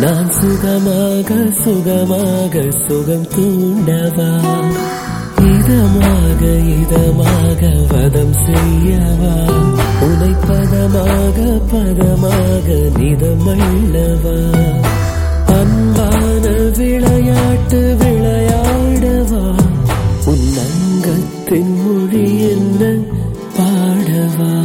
நான் சுகமாக சுகமாக சுகம் தூண்டவா, இதமாக இதமாக வதம் செய்யவா, உனை பதமாக பதமாக நிதமல்லவா, அன்பான விளையாட்டு விளையாடவா, உன் அங்கத்தின் மொழி என்ன பாடவா.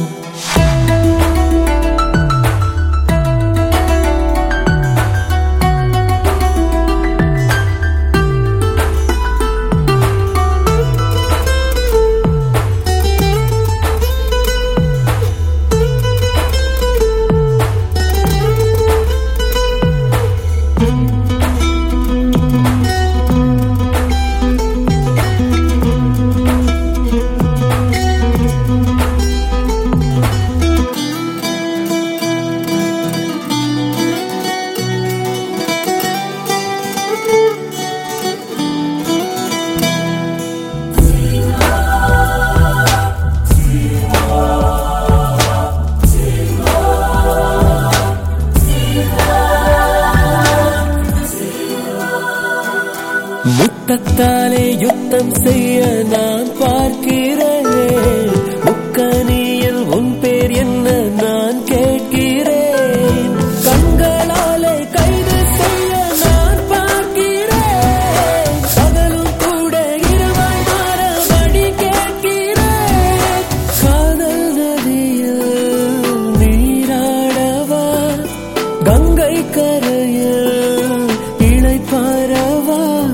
முத்தத்தாலே யுத்தம் செய்ய நான் பார்க்கிறேன், முக்கனியில் உன் பேர் என்ன நான் கேட்கிறேன், கண்களாலே கைது செய்ய நான் பார்க்கிறேன், பகலும் கூட இரவாய் மாற வழி கேட்கிறேன், காதல் நதியில் நீராடவா, கங்கை கரையில் இளைப்பாறவா,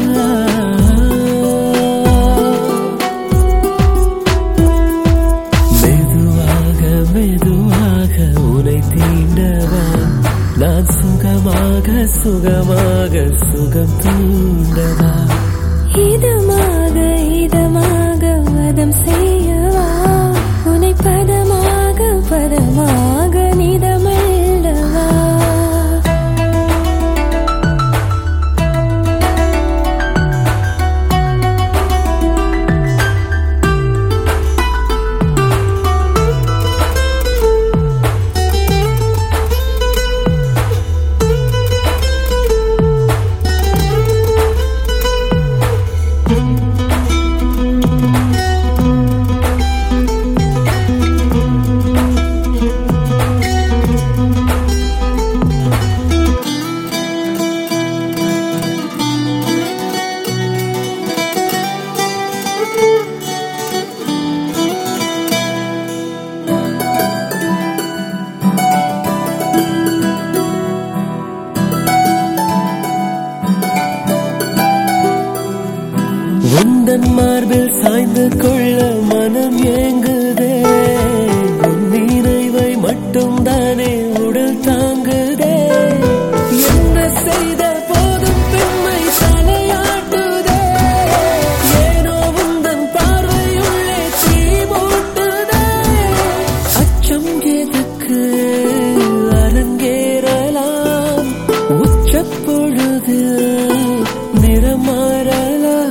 மெதுவாக உனை தீண்டவா, நான் சுகமாக சுகமாக சுகம் தூண்டவா, இதமாக இதமாக வதம் செய்யவா, உனை பதமாக பதமாக நிதமல்லவா. உந்தன் மார்பில் சாய்ந்து கொள்ள மனம் ஏங்குதே, உன் நினைவை மட்டும் தானே உடல் தாங்குதே, என்ன செய்த போதும் பெண்மை தலையாட்டுதே, ஏனோ உந்தன் பார்வையுள்ளே தீ மூட்டுதே, அச்சம் எதுக்கு அரங்கேறலாம், உச்சப்பொழுது நிறமாறலாம்,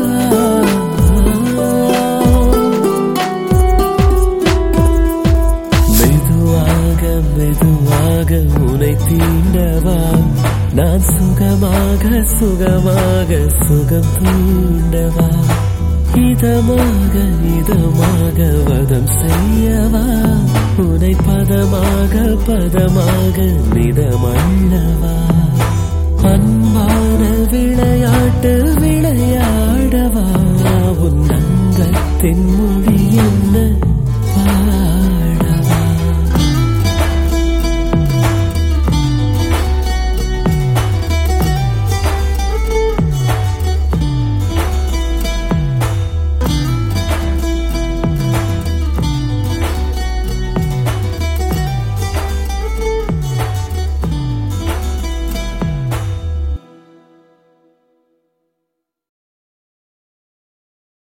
மெதுவாக உனை தீண்டவா, நான் சுகமாக சுகமாக சுகம் தூண்டவா, இதமாக இதமாக வதம் செய்யவா, உனை பதமாக பதமாக நிதமல்லவா, அன்பான விளையாட்டு விளையாடவா, உன் அங்கத்தின்